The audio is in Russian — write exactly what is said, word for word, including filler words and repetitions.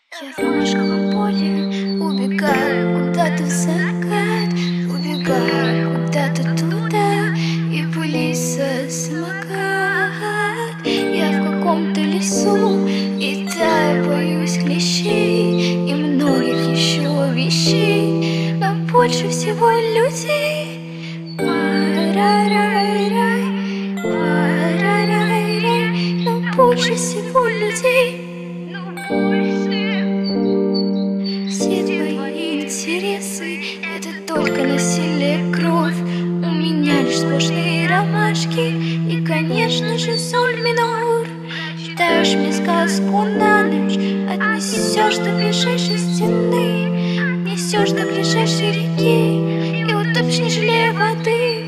Я в ромашковом поле убегаю куда-то в закат, убегаю куда-то туда, и пылится самокат. Я в каком-то лесу, и таю, боюсь клещей и многих еще вещей, но больше всего людей. Ай-рай-рай-рай, ай-рай-рай-рай, но больше всего людей. Все твои интересы — это только насилие, кровь. У меня лишь сплошные ромашки и, конечно же, соль минор. Читаешь мне сказку на ночь, отнесешь до ближайшей стены, несешь до ближайшей реки и утопишь, не жалея воды.